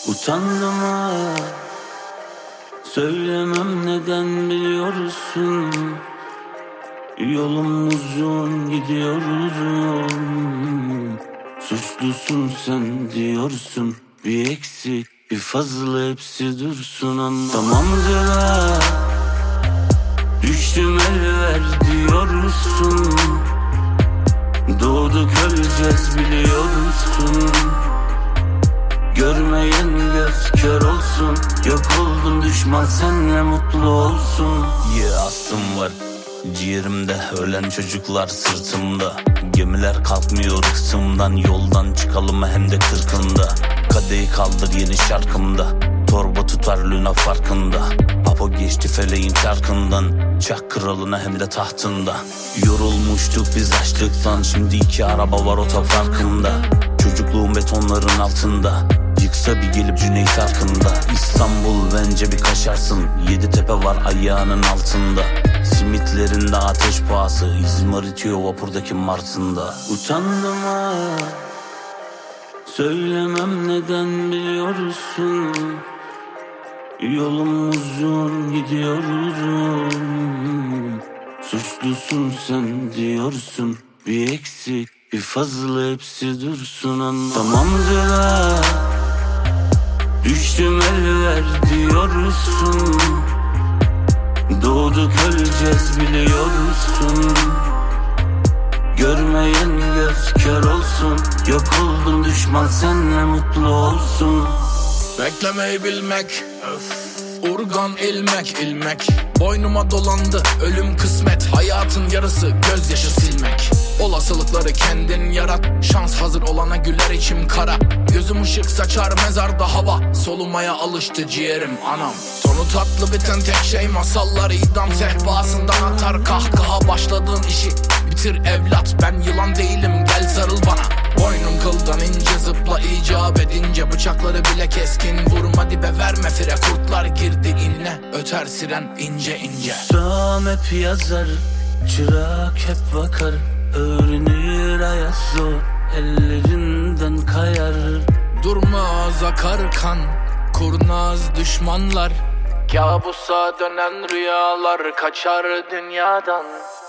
Utandım ha, söylemem neden biliyorsun. Yolum uzun gidiyorum. Suçlusun sen diyorsun. Bir eksik bir fazla hepsi dursun anlamadım ha. Düştüm el ver diyorsun. Doğduk öleceğiz biliyorsun. Görmeyen göz kör olsun. Yok oldum düşman senle mutlu olsun. Astım var ciğerimde, ölen çocuklar sırtımda. Gemiler kalkmıyor kısımdan, yoldan çıkalım hem de kırkında. Kadehi kaldır yeni şarkımda, torba tutar luna farkında. Apo geçti feleğin çarkından, çak kralına hem de tahtında. Yorulmuştuk biz açlıktan, şimdi 2 araba var otoparkında. Çocukluğum betonların altında, yıksa bir gelip Cüneyt Arkın'da. İstanbul bence bir kaşarsın, 7 tepe var ayağının altında. Simitlerinde ateş pahası, İzmarit vapurdaki Mars'ında. Utandım ha, söylemem neden biliyorsun. Yolum uzun gidiyorum. Suçlusun sen diyorsun. Bir eksik bir fazla hepsi dursun anlamadım ha. Düştüm el ver diyorsun. Doğduk öleceğiz biliyorsun. Görmeyen göz kör olsun. Yok oldum düşman senle mutlu olsun. Beklemeyi bilmek, urgan ilmek. Boynuma dolandı ölüm kısmet. Hayatın yarısı gözyaşı silmek. Olasılıkları kendin yarat. Şans hazır olana güler içim kara. Gözüm ışık saçar mezarda hava. Solumaya alıştı ciğerim anam. Sonu tatlı biten tek şey masallar. İdam sehpasından atar kahkaha. Başladığın işi bitir evlat. Ben yılan değilim gel sarıl bana. Boynum kıldan ince, zıpla icap edince. Bıçakları bile keskin, vurma dibe verme fire. Kurtlar girdi inle, öter siren ince ince. Ustam hep yazar, çırak hep bakar. Öğrenir ayaz o, ellerinden kayar. Durmaz akar kan, kurnaz düşmanlar. Kabusa dönen rüyalar kaçar dünyadan.